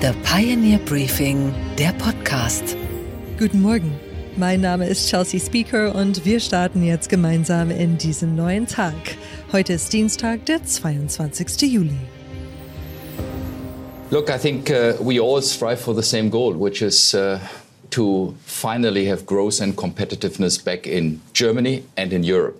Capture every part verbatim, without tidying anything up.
The Pioneer Briefing, der Podcast. Guten Morgen, mein Name ist Chelsea Speaker und wir starten jetzt gemeinsam in diesen neuen Tag. Heute ist Dienstag, der zweiundzwanzigsten Juli. Look, I think uh, we all strive for the same goal, which is uh, to finally have growth and competitiveness back in Germany and in Europe.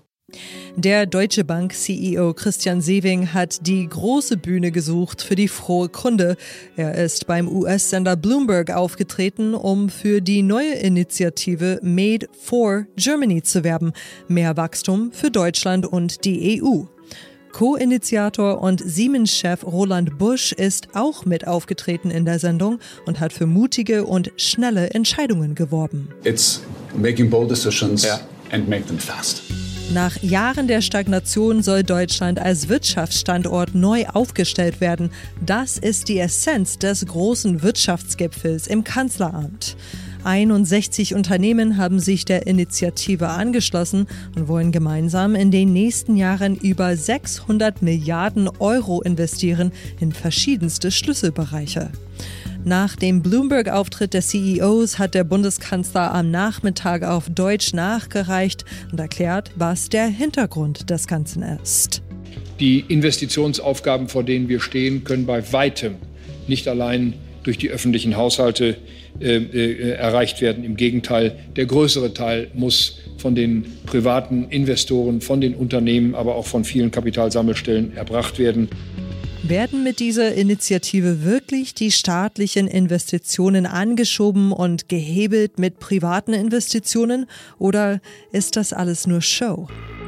Der Deutsche Bank C E O Christian Sewing hat die große Bühne gesucht für die frohe Kunde. Er ist beim U S-Sender Bloomberg aufgetreten, um für die neue Initiative Made for Germany zu werben. Mehr Wachstum für Deutschland und die E U. Co-Initiator und Siemens-Chef Roland Busch ist auch mit aufgetreten in der Sendung und hat für mutige und schnelle Entscheidungen geworben. It's making bold decisions yeah. and make them fast. Nach Jahren der Stagnation soll Deutschland als Wirtschaftsstandort neu aufgestellt werden. Das ist die Essenz des großen Wirtschaftsgipfels im Kanzleramt. einundsechzig Unternehmen haben sich der Initiative angeschlossen und wollen gemeinsam in den nächsten Jahren über sechshundert Milliarden Euro investieren in verschiedenste Schlüsselbereiche. Nach dem Bloomberg-Auftritt der C E Os hat der Bundeskanzler am Nachmittag auf Deutsch nachgereicht und erklärt, was der Hintergrund des Ganzen ist. Die Investitionsaufgaben, vor denen wir stehen, können bei weitem nicht allein durch die öffentlichen Haushalte äh, äh, erreicht werden. Im Gegenteil, der größere Teil muss von den privaten Investoren, von den Unternehmen, aber auch von vielen Kapitalsammelstellen erbracht werden. Werden mit dieser Initiative wirklich die staatlichen Investitionen angeschoben und gehebelt mit privaten Investitionen oder ist das alles nur Show?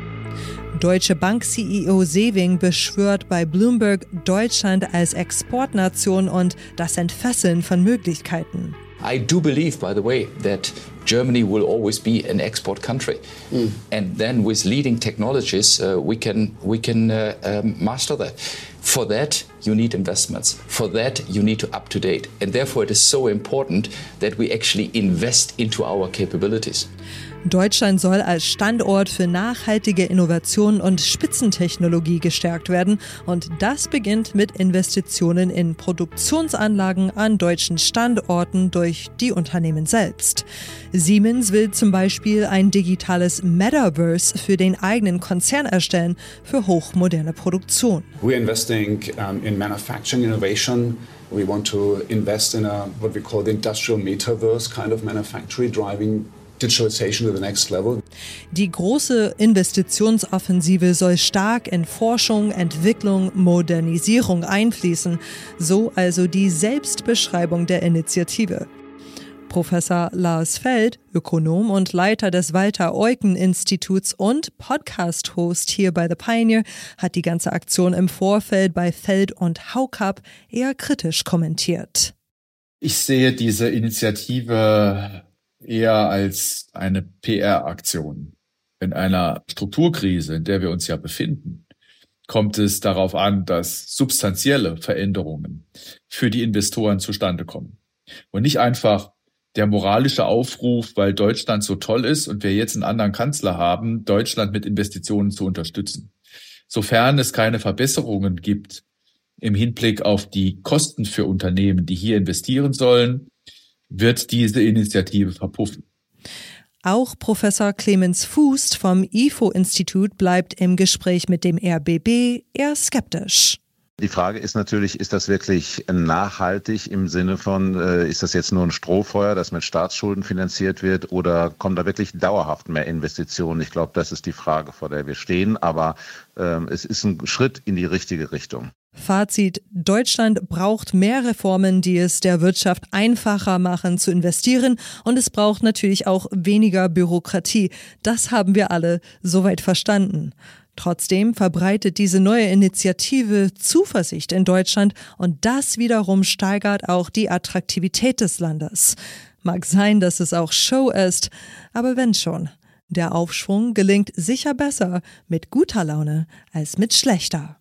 Deutsche Bank C E O Sewing beschwört bei Bloomberg Deutschland als Exportnation und das Entfesseln von Möglichkeiten. I do believe, by the way, that Germany will always be an export country. Mm. And then with leading technologies, uh, we can, we can uh, um, master that. For that, you need investments. For that, you need to up to date. And therefore, it is so important that we actually invest into our capabilities. Deutschland soll als Standort für nachhaltige Innovation und Spitzentechnologie gestärkt werden. Und das beginnt mit Investitionen in Produktionsanlagen an deutschen Standorten durch die Unternehmen selbst. Siemens will zum Beispiel ein digitales Metaverse für den eigenen Konzern erstellen für hochmoderne Produktion. We're investing um, in manufacturing innovation. We want to invest in a what we call the industrial metaverse kind of manufacturing, driving digitalization to the next level. Die große Investitionsoffensive soll stark in Forschung, Entwicklung, Modernisierung einfließen, so also die Selbstbeschreibung der Initiative. Professor Lars Feld, Ökonom und Leiter des Walter-Eucken-Instituts und Podcast-Host hier bei The Pioneer, hat die ganze Aktion im Vorfeld bei Feld und Haukapp eher kritisch kommentiert. Ich sehe diese Initiative eher als eine P R-Aktion. In einer Strukturkrise, in der wir uns ja befinden, kommt es darauf an, dass substanzielle Veränderungen für die Investoren zustande kommen. Und nicht einfach der moralische Aufruf, weil Deutschland so toll ist und wir jetzt einen anderen Kanzler haben, Deutschland mit Investitionen zu unterstützen. Sofern es keine Verbesserungen gibt im Hinblick auf die Kosten für Unternehmen, die hier investieren sollen, wird diese Initiative verpuffen. Auch Professor Clemens Fuß vom I F O-Institut bleibt im Gespräch mit dem R B B eher skeptisch. Die Frage ist natürlich, ist das wirklich nachhaltig im Sinne von, äh, ist das jetzt nur ein Strohfeuer, das mit Staatsschulden finanziert wird oder kommen da wirklich dauerhaft mehr Investitionen? Ich glaube, das ist die Frage, vor der wir stehen, aber äh, es ist ein Schritt in die richtige Richtung. Fazit: Deutschland braucht mehr Reformen, die es der Wirtschaft einfacher machen zu investieren und es braucht natürlich auch weniger Bürokratie. Das haben wir alle soweit verstanden. Trotzdem verbreitet diese neue Initiative Zuversicht in Deutschland und das wiederum steigert auch die Attraktivität des Landes. Mag sein, dass es auch Show ist, aber wenn schon. Der Aufschwung gelingt sicher besser mit guter Laune als mit schlechter.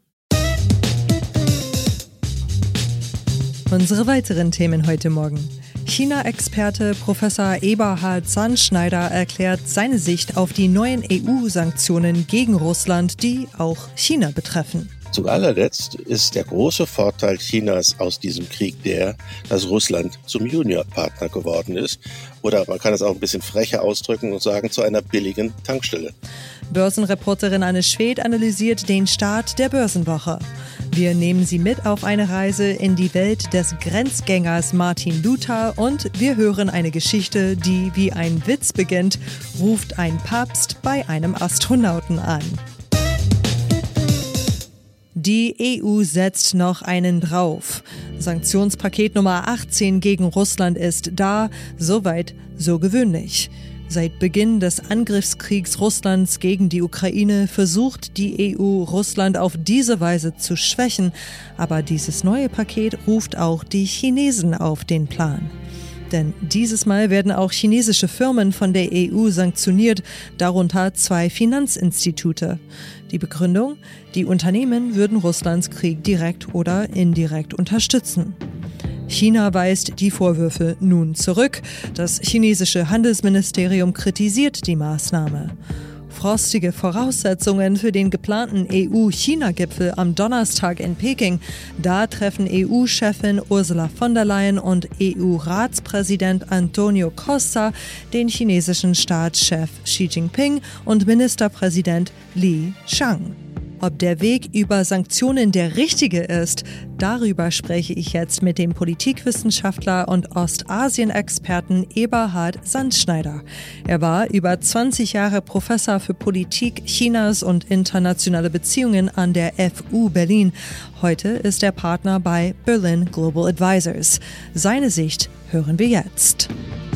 Unsere weiteren Themen heute Morgen. China-Experte Professor Eberhard Sandschneider erklärt seine Sicht auf die neuen E U-Sanktionen gegen Russland, die auch China betreffen. Zu allerletzt ist der große Vorteil Chinas aus diesem Krieg der, dass Russland zum Juniorpartner geworden ist. Oder man kann es auch ein bisschen frecher ausdrücken und sagen, zu einer billigen Tankstelle. Börsenreporterin Anne Schwedt analysiert den Start der Börsenwoche. Wir nehmen Sie mit auf eine Reise in die Welt des Grenzgängers Martin Luther und wir hören eine Geschichte, die wie ein Witz beginnt, ruft ein Papst bei einem Astronauten an. Die E U setzt noch einen drauf. Sanktionspaket Nummer achtzehn gegen Russland ist da, soweit so gewöhnlich. Seit Beginn des Angriffskriegs Russlands gegen die Ukraine versucht die E U, Russland auf diese Weise zu schwächen. Aber dieses neue Paket ruft auch die Chinesen auf den Plan. Denn dieses Mal werden auch chinesische Firmen von der E U sanktioniert, darunter zwei Finanzinstitute. Die Begründung? Die Unternehmen würden Russlands Krieg direkt oder indirekt unterstützen. China weist die Vorwürfe nun zurück. Das chinesische Handelsministerium kritisiert die Maßnahme. Frostige Voraussetzungen für den geplanten E U-China-Gipfel am Donnerstag in Peking. Da treffen E U-Chefin Ursula von der Leyen und E U-Ratspräsident Antonio Costa den chinesischen Staatschef Xi Jinping und Ministerpräsident Li Qiang. Ob der Weg über Sanktionen der richtige ist, darüber spreche ich jetzt mit dem Politikwissenschaftler und Ostasien-Experten Eberhard Sandschneider. Er war über zwanzig Jahre Professor für Politik Chinas und internationale Beziehungen an der F U Berlin. Heute ist er Partner bei Berlin Global Advisors. Seine Sicht hören wir jetzt.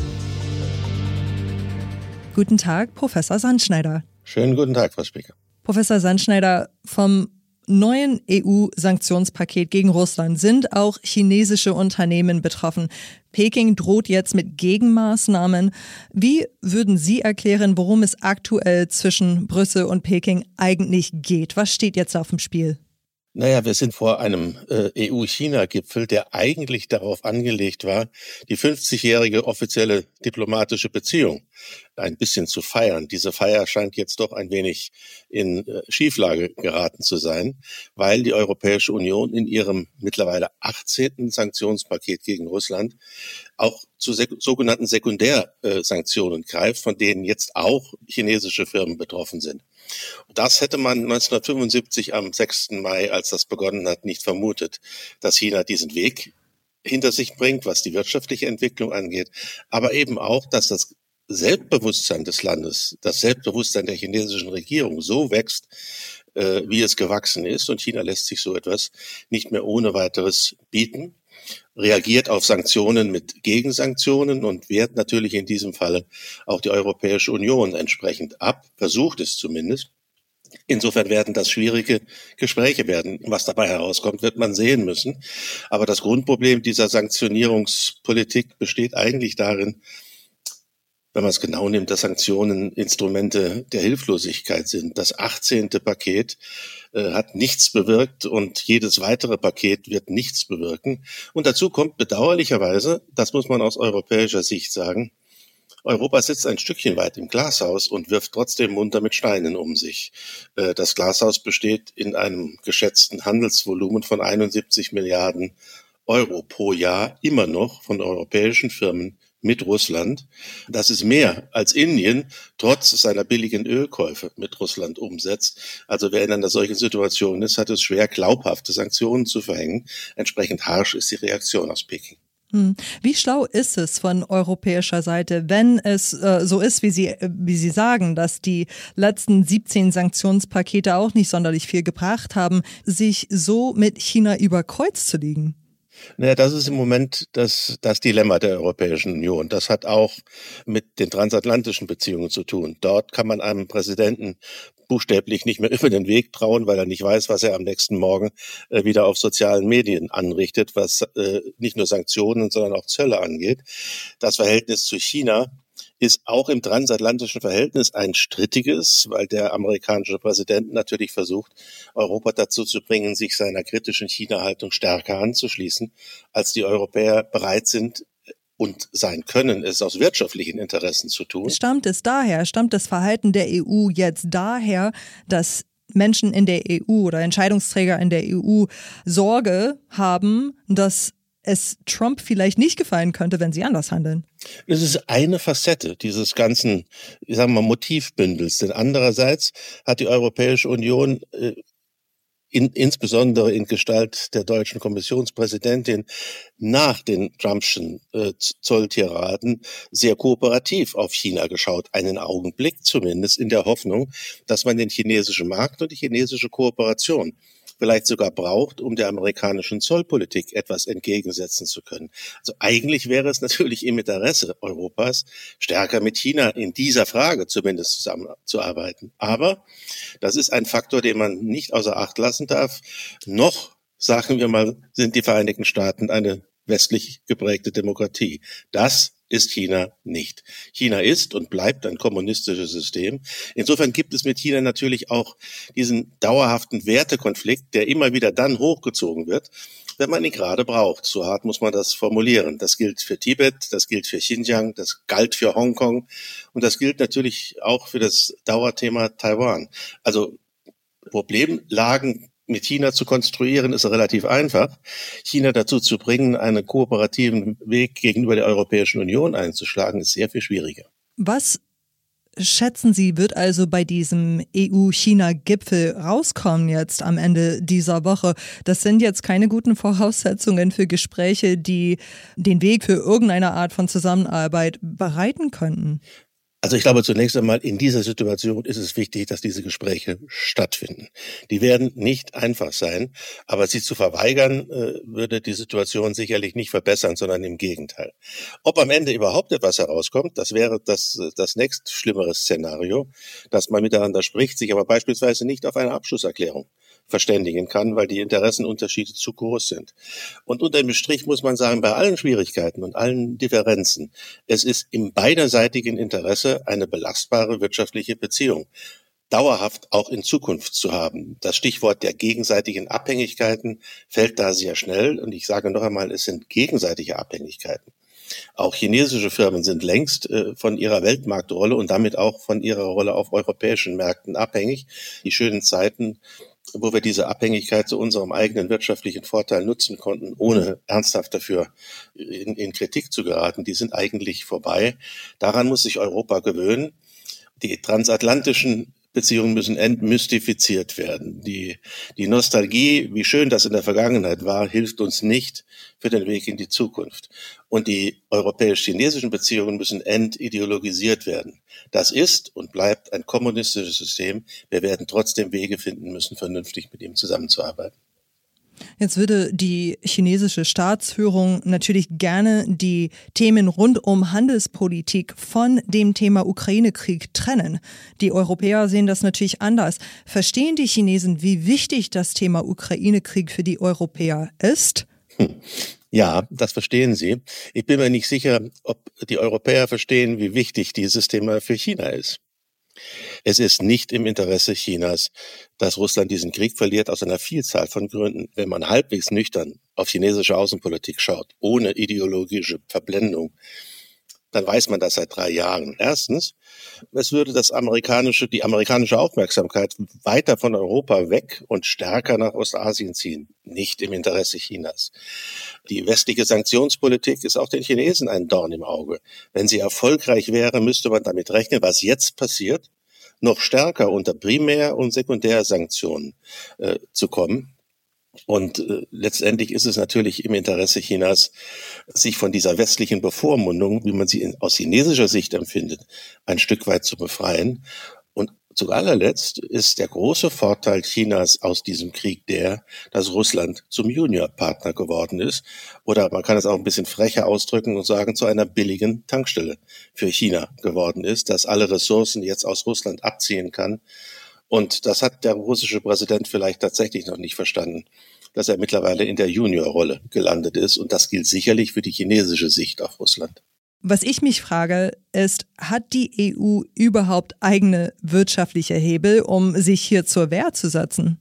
Guten Tag, Professor Sandschneider. Schönen guten Tag, Frau Speaker. Professor Sandschneider, vom neuen E U-Sanktionspaket gegen Russland sind auch chinesische Unternehmen betroffen. Peking droht jetzt mit Gegenmaßnahmen. Wie würden Sie erklären, worum es aktuell zwischen Brüssel und Peking eigentlich geht? Was steht jetzt auf dem Spiel? Naja, wir sind vor einem äh, E U-China-Gipfel, der eigentlich darauf angelegt war, die fünfzigjährige offizielle diplomatische Beziehung ein bisschen zu feiern. Diese Feier scheint jetzt doch ein wenig in äh, Schieflage geraten zu sein, weil die Europäische Union in ihrem mittlerweile achtzehnten Sanktionspaket gegen Russland auch zu sek- sogenannten Sekundärsanktionen äh, greift, von denen jetzt auch chinesische Firmen betroffen sind. Das hätte man neunzehnhundertfünfundsiebzig am sechsten Mai, als das begonnen hat, nicht vermutet, dass China diesen Weg hinter sich bringt, was die wirtschaftliche Entwicklung angeht, aber eben auch, dass das Selbstbewusstsein des Landes, das Selbstbewusstsein der chinesischen Regierung so wächst, äh, wie es gewachsen ist. Und China lässt sich so etwas nicht mehr ohne weiteres bieten, reagiert auf Sanktionen mit Gegensanktionen und wehrt natürlich in diesem Falle auch die Europäische Union entsprechend ab, versucht es zumindest. Insofern werden das schwierige Gespräche werden. Was dabei herauskommt, wird man sehen müssen. Aber das Grundproblem dieser Sanktionierungspolitik besteht eigentlich darin, wenn man es genau nimmt, dass Sanktionen Instrumente der Hilflosigkeit sind. Das achtzehnte Paket äh, hat nichts bewirkt und jedes weitere Paket wird nichts bewirken. Und dazu kommt bedauerlicherweise, das muss man aus europäischer Sicht sagen, Europa sitzt ein Stückchen weit im Glashaus und wirft trotzdem munter mit Steinen um sich. Äh, das Glashaus besteht in einem geschätzten Handelsvolumen von einundsiebzig Milliarden Euro pro Jahr immer noch von europäischen Firmen mit Russland. Das ist mehr als Indien trotz seiner billigen Ölkäufe mit Russland umsetzt. Also wer in einer solchen Situation ist, hat es schwer, glaubhafte Sanktionen zu verhängen. Entsprechend harsch ist die Reaktion aus Peking. Wie schlau ist es von europäischer Seite, wenn es äh, so ist, wie Sie, wie Sie sagen, dass die letzten siebzehn Sanktionspakete auch nicht sonderlich viel gebracht haben, sich so mit China über Kreuz zu liegen? Naja, das ist im Moment das, das Dilemma der Europäischen Union. Das hat auch mit den transatlantischen Beziehungen zu tun. Dort kann man einem Präsidenten buchstäblich nicht mehr über den Weg trauen, weil er nicht weiß, was er am nächsten Morgen äh, wieder auf sozialen Medien anrichtet, was äh, nicht nur Sanktionen, sondern auch Zölle angeht. Das Verhältnis zu China ist auch im transatlantischen Verhältnis ein strittiges, weil der amerikanische Präsident natürlich versucht, Europa dazu zu bringen, sich seiner kritischen China-Haltung stärker anzuschließen, als die Europäer bereit sind und sein können, es aus wirtschaftlichen Interessen zu tun. Stammt es daher, stammt das Verhalten der E U jetzt daher, dass Menschen in der E U oder Entscheidungsträger in der E U Sorge haben, dass es Trump vielleicht nicht gefallen könnte, wenn sie anders handeln? Es ist eine Facette dieses ganzen, ich sage mal, Motivbündels. Denn andererseits hat die Europäische Union äh, In, insbesondere in Gestalt der deutschen Kommissionspräsidentin nach den Trumpschen äh, Zolltiraden sehr kooperativ auf China geschaut, einen Augenblick zumindest, in der Hoffnung, dass man den chinesischen Markt und die chinesische Kooperation vielleicht sogar braucht, um der amerikanischen Zollpolitik etwas entgegensetzen zu können. Also eigentlich wäre es natürlich im Interesse Europas, stärker mit China in dieser Frage zumindest zusammenzuarbeiten. Aber das ist ein Faktor, den man nicht außer Acht lassen darf. Noch, sagen wir mal, sind die Vereinigten Staaten eine westlich geprägte Demokratie. Das ist China nicht. China ist und bleibt ein kommunistisches System. Insofern gibt es mit China natürlich auch diesen dauerhaften Wertekonflikt, der immer wieder dann hochgezogen wird, wenn man ihn gerade braucht. So hart muss man das formulieren. Das gilt für Tibet, das gilt für Xinjiang, das galt für Hongkong und das gilt natürlich auch für das Dauerthema Taiwan. Also Problemlagen mit China zu konstruieren, ist relativ einfach. China dazu zu bringen, einen kooperativen Weg gegenüber der Europäischen Union einzuschlagen, ist sehr viel schwieriger. Was schätzen Sie, wird also bei diesem E U-China-Gipfel rauskommen jetzt am Ende dieser Woche? Das sind jetzt keine guten Voraussetzungen für Gespräche, die den Weg für irgendeine Art von Zusammenarbeit bereiten könnten. Also ich glaube, zunächst einmal in dieser Situation ist es wichtig, dass diese Gespräche stattfinden. Die werden nicht einfach sein, aber sie zu verweigern, äh, würde die Situation sicherlich nicht verbessern, sondern im Gegenteil. Ob am Ende überhaupt etwas herauskommt, das wäre das, das nächst schlimmere Szenario, dass man miteinander spricht, sich aber beispielsweise nicht auf eine Abschlusserklärung verständigen kann, weil die Interessenunterschiede zu groß sind. Und unter dem Strich muss man sagen, bei allen Schwierigkeiten und allen Differenzen, es ist im beiderseitigen Interesse, eine belastbare wirtschaftliche Beziehung dauerhaft auch in Zukunft zu haben. Das Stichwort der gegenseitigen Abhängigkeiten fällt da sehr schnell. Und ich sage noch einmal, es sind gegenseitige Abhängigkeiten. Auch chinesische Firmen sind längst äh, von ihrer Weltmarktrolle und damit auch von ihrer Rolle auf europäischen Märkten abhängig. Die schönen Zeiten, wo wir diese Abhängigkeit zu unserem eigenen wirtschaftlichen Vorteil nutzen konnten, ohne ernsthaft dafür in, in Kritik zu geraten, die sind eigentlich vorbei. Daran muss sich Europa gewöhnen. Die transatlantischen Beziehungen müssen entmystifiziert werden. Die, die Nostalgie, wie schön das in der Vergangenheit war, hilft uns nicht für den Weg in die Zukunft. Und die europäisch-chinesischen Beziehungen müssen entideologisiert werden. Das ist und bleibt ein kommunistisches System. Wir werden trotzdem Wege finden müssen, vernünftig mit ihm zusammenzuarbeiten. Jetzt würde die chinesische Staatsführung natürlich gerne die Themen rund um Handelspolitik von dem Thema Ukraine-Krieg trennen. Die Europäer sehen das natürlich anders. Verstehen die Chinesen, wie wichtig das Thema Ukraine-Krieg für die Europäer ist? Hm. Ja, das verstehen sie. Ich bin mir nicht sicher, ob die Europäer verstehen, wie wichtig dieses Thema für China ist. Es ist nicht im Interesse Chinas, dass Russland diesen Krieg verliert, aus einer Vielzahl von Gründen. Wenn man halbwegs nüchtern auf chinesische Außenpolitik schaut, ohne ideologische Verblendung, dann weiß man das seit drei Jahren. Erstens, es würde das amerikanische, die amerikanische Aufmerksamkeit weiter von Europa weg und stärker nach Ostasien ziehen. Nicht im Interesse Chinas. Die westliche Sanktionspolitik ist auch den Chinesen ein Dorn im Auge. Wenn sie erfolgreich wäre, müsste man damit rechnen, was jetzt passiert, noch stärker unter Primär- und Sekundärsanktionen äh, zu kommen. Und äh, letztendlich ist es natürlich im Interesse Chinas, sich von dieser westlichen Bevormundung, wie man sie in, aus chinesischer Sicht empfindet, ein Stück weit zu befreien. Und zu allerletzt ist der große Vorteil Chinas aus diesem Krieg der, dass Russland zum Juniorpartner geworden ist. Oder man kann es auch ein bisschen frecher ausdrücken und sagen, zu einer billigen Tankstelle für China geworden ist, dass alle Ressourcen jetzt aus Russland abziehen kann. Und das hat der russische Präsident vielleicht tatsächlich noch nicht verstanden, dass er mittlerweile in der Juniorrolle gelandet ist. Und das gilt sicherlich für die chinesische Sicht auf Russland. Was ich mich frage, ist, hat die E U überhaupt eigene wirtschaftliche Hebel, um sich hier zur Wehr zu setzen?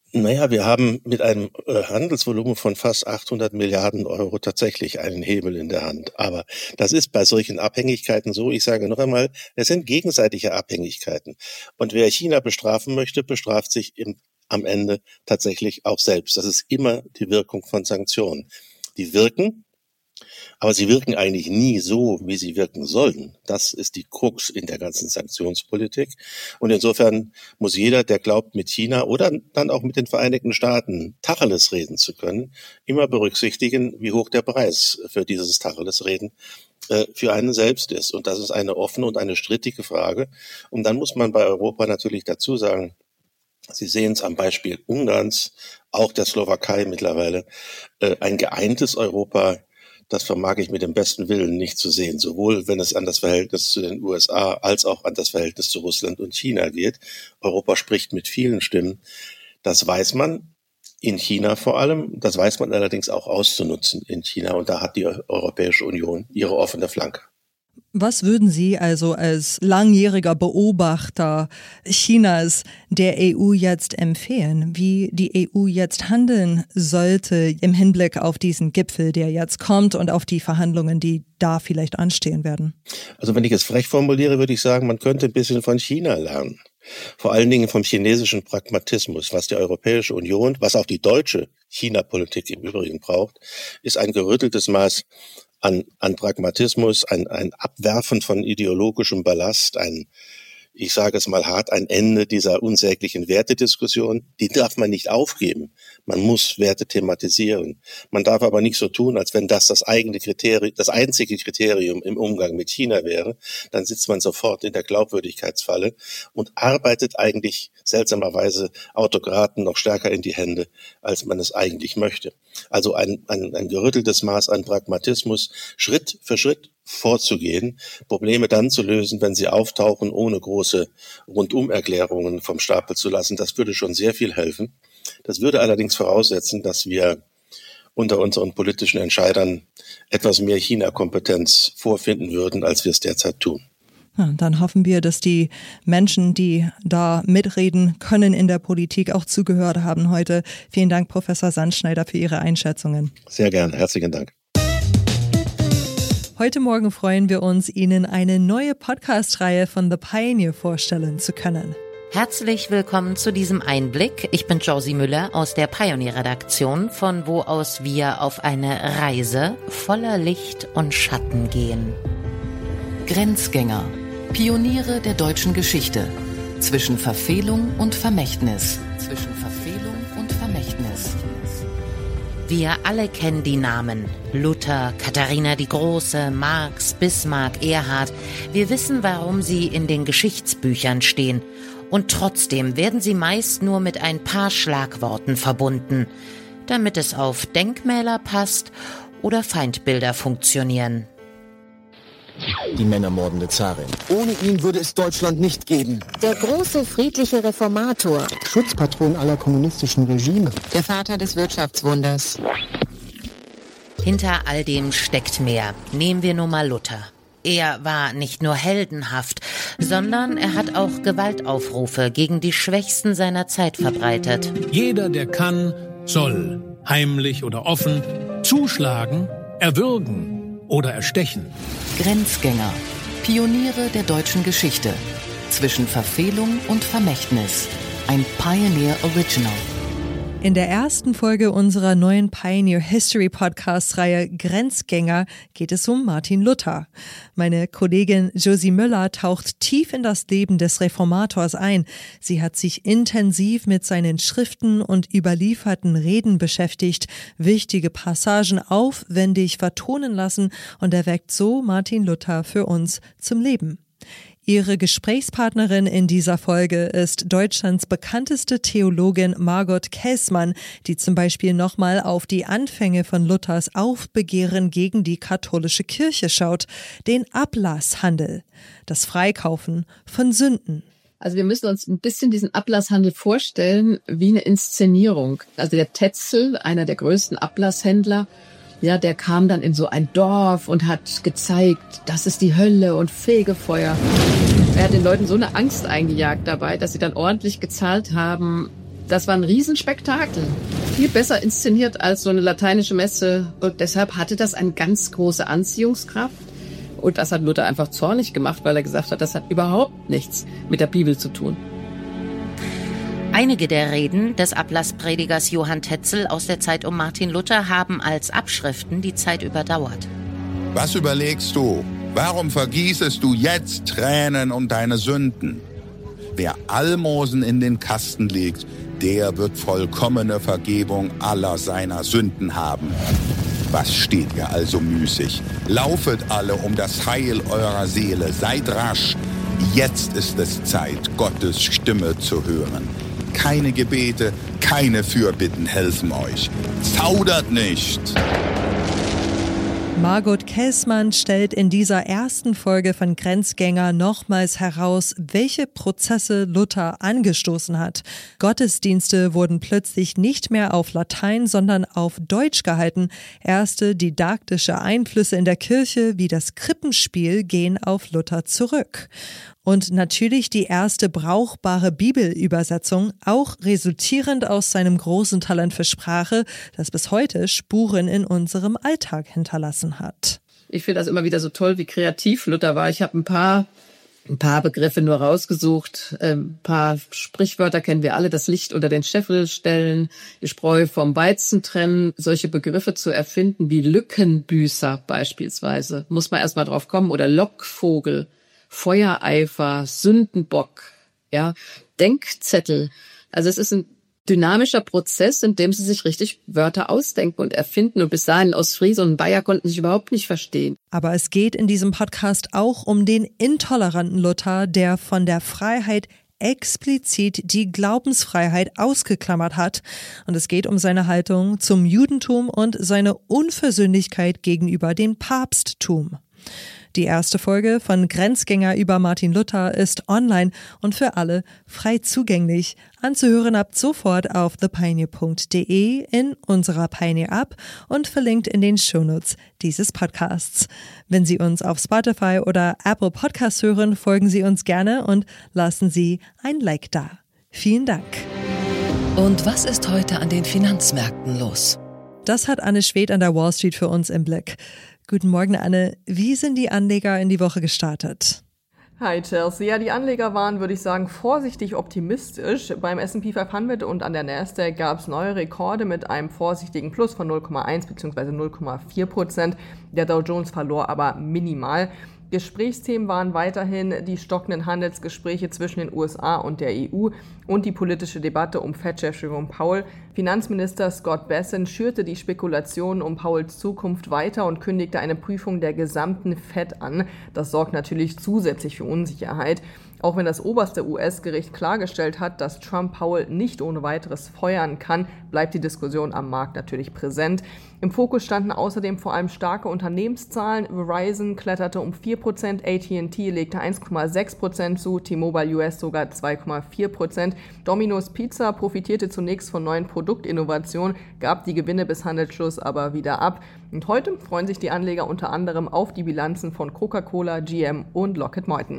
Naja, wir haben mit einem äh, Handelsvolumen von fast achthundert Milliarden Euro tatsächlich einen Hebel in der Hand. Aber das ist bei solchen Abhängigkeiten so, ich sage noch einmal, es sind gegenseitige Abhängigkeiten. Und wer China bestrafen möchte, bestraft sich im, am Ende tatsächlich auch selbst. Das ist immer die Wirkung von Sanktionen. Die wirken, aber sie wirken eigentlich nie so, wie sie wirken sollten. Das ist die Krux in der ganzen Sanktionspolitik. Und insofern muss jeder, der glaubt, mit China oder dann auch mit den Vereinigten Staaten Tacheles reden zu können, immer berücksichtigen, wie hoch der Preis für dieses Tacheles reden äh, für einen selbst ist. Und das ist eine offene und eine strittige Frage. Und dann muss man bei Europa natürlich dazu sagen, Sie sehen es am Beispiel Ungarns, auch der Slowakei mittlerweile, äh, ein geeintes Europa. Das vermag ich mit dem besten Willen nicht zu sehen, sowohl wenn es an das Verhältnis zu den U S A als auch an das Verhältnis zu Russland und China geht. Europa spricht mit vielen Stimmen. Das weiß man in China vor allem. Das weiß man allerdings auch auszunutzen in China. Und da hat die Europäische Union ihre offene Flanke. Was würden Sie also als langjähriger Beobachter Chinas der E U jetzt empfehlen, wie die E U jetzt handeln sollte im Hinblick auf diesen Gipfel, der jetzt kommt und auf die Verhandlungen, die da vielleicht anstehen werden? Also wenn ich es frech formuliere, würde ich sagen, man könnte ein bisschen von China lernen. Vor allen Dingen vom chinesischen Pragmatismus. Was die Europäische Union, was auch die deutsche China-Politik im Übrigen braucht, ist ein gerütteltes Maß An, an Pragmatismus, ein, ein Abwerfen von ideologischem Ballast, ein, ich sage es mal hart, ein Ende dieser unsäglichen Wertediskussion. Die darf man nicht aufgeben. Man muss Werte thematisieren. Man darf aber nicht so tun, als wenn das das eigene Kriterium, das einzige Kriterium im Umgang mit China wäre. Dann sitzt man sofort in der Glaubwürdigkeitsfalle und arbeitet eigentlich seltsamerweise Autokraten noch stärker in die Hände, als man es eigentlich möchte. Also ein, ein, ein gerütteltes Maß an Pragmatismus, Schritt für Schritt vorzugehen, Probleme dann zu lösen, wenn sie auftauchen, ohne große Rundumerklärungen vom Stapel zu lassen. Das würde schon sehr viel helfen. Das würde allerdings voraussetzen, dass wir unter unseren politischen Entscheidern etwas mehr China-Kompetenz vorfinden würden, als wir es derzeit tun. Ja, dann hoffen wir, dass die Menschen, die da mitreden können in der Politik, auch zugehört haben heute. Vielen Dank, Professor Sandschneider, für Ihre Einschätzungen. Sehr gerne. Herzlichen Dank. Heute Morgen freuen wir uns, Ihnen eine neue Podcast-Reihe von The Pioneer vorstellen zu können. Herzlich willkommen zu diesem Einblick. Ich bin Josie Müller aus der Pioneer-Redaktion, von wo aus wir auf eine Reise voller Licht und Schatten gehen. Grenzgänger. Pioniere der deutschen Geschichte. Zwischen Verfehlung und Vermächtnis. Zwischen Verfehlung und Vermächtnis. Wir alle kennen die Namen. Luther, Katharina die Große, Marx, Bismarck, Erhard. Wir wissen, warum sie in den Geschichtsbüchern stehen. Und trotzdem werden sie meist nur mit ein paar Schlagworten verbunden, damit es auf Denkmäler passt oder Feindbilder funktionieren. Die männermordende Zarin. Ohne ihn würde es Deutschland nicht geben. Der große friedliche Reformator. Schutzpatron aller kommunistischen Regime. Der Vater des Wirtschaftswunders. Hinter all dem steckt mehr. Nehmen wir nur mal Luther. Er war nicht nur heldenhaft, sondern er hat auch Gewaltaufrufe gegen die Schwächsten seiner Zeit verbreitet. Jeder, der kann, soll, heimlich oder offen, zuschlagen, erwürgen oder erstechen. Grenzgänger. Pioniere der deutschen Geschichte. Zwischen Verfehlung und Vermächtnis. Ein Pioneer Original. In der ersten Folge unserer neuen Pioneer History Podcast-Reihe Grenzgänger geht es um Martin Luther. Meine Kollegin Josie Müller taucht tief in das Leben des Reformators ein. Sie hat sich intensiv mit seinen Schriften und überlieferten Reden beschäftigt, wichtige Passagen aufwendig vertonen lassen und erweckt so Martin Luther für uns zum Leben. Ihre Gesprächspartnerin in dieser Folge ist Deutschlands bekannteste Theologin Margot Käßmann, die zum Beispiel nochmal auf die Anfänge von Luthers Aufbegehren gegen die katholische Kirche schaut, den Ablasshandel, das Freikaufen von Sünden. Also wir müssen uns ein bisschen diesen Ablasshandel vorstellen wie eine Inszenierung. Also der Tetzel, einer der größten Ablasshändler, ja, der kam dann in so ein Dorf und hat gezeigt, das ist die Hölle und Fegefeuer. Er hat den Leuten so eine Angst eingejagt dabei, dass sie dann ordentlich gezahlt haben, Das war ein Riesenspektakel. Viel besser inszeniert als so eine lateinische Messe. Und deshalb hatte das eine ganz große Anziehungskraft. Und das hat Luther einfach zornig gemacht, weil er gesagt hat, das hat überhaupt nichts mit der Bibel zu tun. Einige der Reden des Ablasspredigers Johann Tetzel aus der Zeit um Martin Luther haben als Abschriften die Zeit überdauert. Was überlegst du? Warum vergießest du jetzt Tränen um deine Sünden? Wer Almosen in den Kasten legt, der wird vollkommene Vergebung aller seiner Sünden haben. Was steht ihr also müßig? Laufet alle um das Heil eurer Seele, seid rasch. Jetzt ist es Zeit, Gottes Stimme zu hören. Keine Gebete, keine Fürbitten helfen euch. Zaudert nicht! Margot Kelsmann stellt in dieser ersten Folge von Grenzgänger nochmals heraus, welche Prozesse Luther angestoßen hat. Gottesdienste wurden plötzlich nicht mehr auf Latein, sondern auf Deutsch gehalten. Erste didaktische Einflüsse in der Kirche, wie das Krippenspiel, gehen auf Luther zurück. Und natürlich die erste brauchbare Bibelübersetzung, auch resultierend aus seinem großen Talent für Sprache, das bis heute Spuren in unserem Alltag hinterlassen hat. Ich finde das immer wieder so toll, wie kreativ Luther war. Ich habe ein paar, ein paar Begriffe nur rausgesucht. Ein paar Sprichwörter kennen wir alle. Das Licht unter den Scheffel stellen, die Spreu vom Weizen trennen. Solche Begriffe zu erfinden wie Lückenbüßer beispielsweise, muss man erst mal drauf kommen. Oder Lockvogel. Feuereifer, Sündenbock, ja, Denkzettel. Also es ist ein dynamischer Prozess, in dem sie sich richtig Wörter ausdenken und erfinden. Und bis dahin Ostfriese und Bayer konnten sich überhaupt nicht verstehen. Aber es geht in diesem Podcast auch um den intoleranten Luther, der von der Freiheit explizit die Glaubensfreiheit ausgeklammert hat. Und es geht um seine Haltung zum Judentum und seine Unversöhnlichkeit gegenüber dem Papsttum. Die erste Folge von Grenzgänger über Martin Luther ist online und für alle frei zugänglich. Anzuhören ab sofort auf the pioneer punkt de in unserer Pioneer App und verlinkt in den Shownotes dieses Podcasts. Wenn Sie uns auf Spotify oder Apple Podcasts hören, folgen Sie uns gerne und lassen Sie ein Like da. Vielen Dank. Und was ist heute an den Finanzmärkten los? Das hat Anne Schwedt an der Wall Street für uns im Blick. Guten Morgen, Anne. Wie sind die Anleger in die Woche gestartet? Hi Chelsea. Ja, die Anleger waren, würde ich sagen, vorsichtig optimistisch. Beim S and P fünfhundert und an der Nasdaq gab es neue Rekorde mit einem vorsichtigen Plus von null Komma eins bzw. null Komma vier Prozent. Der Dow Jones verlor aber minimal. Gesprächsthemen waren weiterhin die stockenden Handelsgespräche zwischen den U S A und der E U und die politische Debatte um Fed-Chef Jerome Powell. Finanzminister Scott Bessent schürte die Spekulationen um Powells Zukunft weiter und kündigte eine Prüfung der gesamten Fed an. Das sorgt natürlich zusätzlich für Unsicherheit. Auch wenn das oberste U S-Gericht klargestellt hat, dass Trump Powell nicht ohne weiteres feuern kann, bleibt die Diskussion am Markt natürlich präsent. Im Fokus standen außerdem vor allem starke Unternehmenszahlen. Verizon kletterte um vier Prozent, A T and T legte eins Komma sechs Prozent zu, T-Mobile U S sogar zwei Komma vier Prozent. Domino's Pizza profitierte zunächst von neuen Produktinnovationen, gab die Gewinne bis Handelsschluss aber wieder ab. Und heute freuen sich die Anleger unter anderem auf die Bilanzen von Coca-Cola, G M und Lockheed Martin.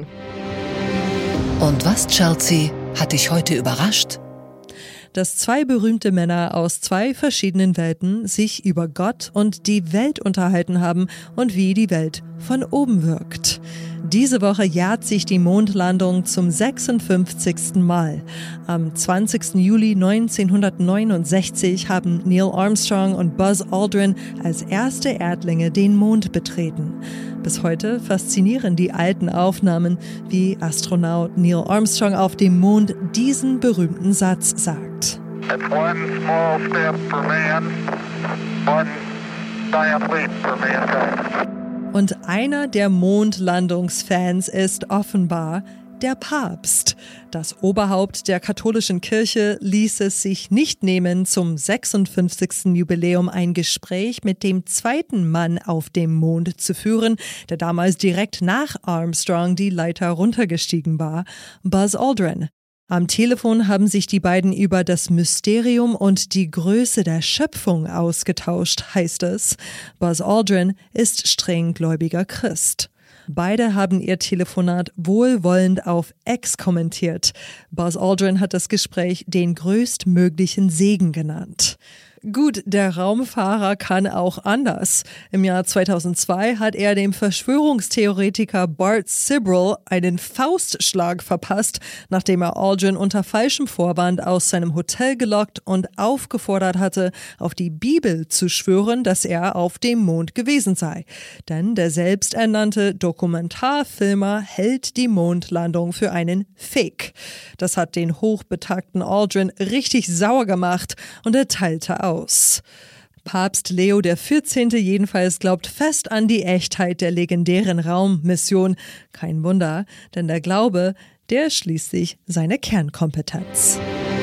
Und was, Chelsea, hat dich heute überrascht? Dass zwei berühmte Männer aus zwei verschiedenen Welten sich über Gott und die Welt unterhalten haben und wie die Welt von oben wirkt. Diese Woche jährt sich die Mondlandung zum sechsundfünfzigsten Mal. Am zwanzigsten Juli neunzehnhundertneunundsechzig haben Neil Armstrong und Buzz Aldrin als erste Erdlinge den Mond betreten. Bis heute faszinieren die alten Aufnahmen, wie Astronaut Neil Armstrong auf dem Mond diesen berühmten Satz sagt. It's one small step for man, one giant leap for mankind. Und einer der Mondlandungsfans ist offenbar der Papst. Das Oberhaupt der katholischen Kirche ließ es sich nicht nehmen, zum sechsundfünfzigsten Jubiläum ein Gespräch mit dem zweiten Mann auf dem Mond zu führen, der damals direkt nach Armstrong die Leiter runtergestiegen war, Buzz Aldrin. Am Telefon haben sich die beiden über das Mysterium und die Größe der Schöpfung ausgetauscht, heißt es. Buzz Aldrin ist strenggläubiger Christ. Beide haben ihr Telefonat wohlwollend auf X kommentiert. Buzz Aldrin hat das Gespräch den größtmöglichen Segen genannt. Gut, der Raumfahrer kann auch anders. Im Jahr zweitausendzwei hat er dem Verschwörungstheoretiker Bart Sibrel einen Faustschlag verpasst, nachdem er Aldrin unter falschem Vorwand aus seinem Hotel gelockt und aufgefordert hatte, auf die Bibel zu schwören, dass er auf dem Mond gewesen sei. Denn der selbsternannte Dokumentarfilmer hält die Mondlandung für einen Fake. Das hat den hochbetagten Aldrin richtig sauer gemacht und er teilte aus. Papst Leo der vierzehnte jedenfalls glaubt fest an die Echtheit der legendären Raummission. Kein Wunder, denn der Glaube, der ist schließlich seine Kernkompetenz.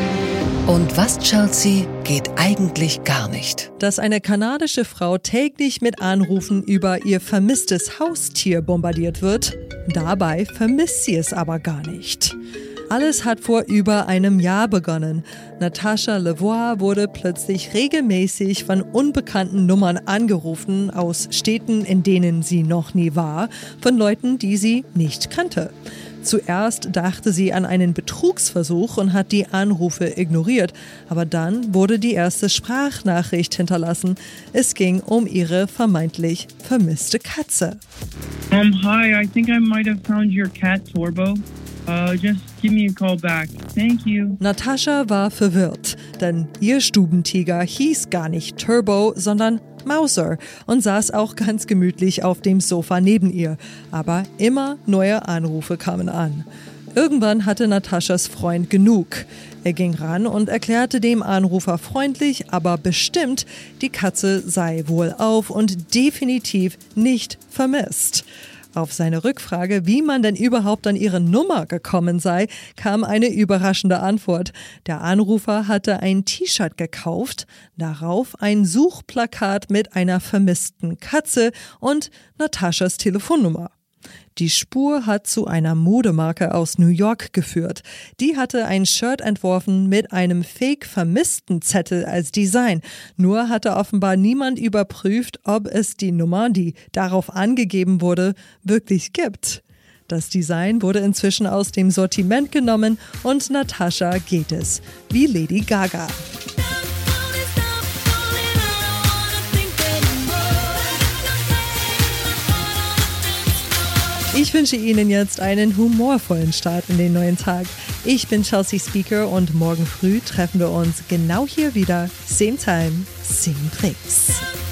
Und was, Chelsea, geht eigentlich gar nicht? Dass eine kanadische Frau täglich mit Anrufen über ihr vermisstes Haustier bombardiert wird, dabei vermisst sie es aber gar nicht. Alles hat vor über einem Jahr begonnen. Natasha Lavoie wurde plötzlich regelmäßig von unbekannten Nummern angerufen, aus Städten, in denen sie noch nie war, von Leuten, die sie nicht kannte. Zuerst dachte sie an einen Betrugsversuch und hat die Anrufe ignoriert, aber dann wurde die erste Sprachnachricht hinterlassen. Es ging um ihre vermeintlich vermisste Katze. Um, hi, I think I might have found your cat, Turbo. Uh, just give me a call back. Thank you. Natascha war verwirrt, denn ihr Stubentiger hieß gar nicht Turbo, sondern Mauser und saß auch ganz gemütlich auf dem Sofa neben ihr. Aber immer neue Anrufe kamen an. Irgendwann hatte Nataschas Freund genug. Er ging ran und erklärte dem Anrufer freundlich, aber bestimmt, die Katze sei wohlauf und definitiv nicht vermisst. Auf seine Rückfrage, wie man denn überhaupt an ihre Nummer gekommen sei, kam eine überraschende Antwort. Der Anrufer hatte ein T-Shirt gekauft, darauf ein Suchplakat mit einer vermissten Katze und Nataschas Telefonnummer. Die Spur hat zu einer Modemarke aus New York geführt. Die hatte ein Shirt entworfen mit einem Fake-Vermissten-Zettel als Design. Nur hatte offenbar niemand überprüft, ob es die Nummer, die darauf angegeben wurde, wirklich gibt. Das Design wurde inzwischen aus dem Sortiment genommen und Natascha geht es wie Lady Gaga. Ich wünsche Ihnen jetzt einen humorvollen Start in den neuen Tag. Ich bin Chelsea Speaker und morgen früh treffen wir uns genau hier wieder. Same time, same place.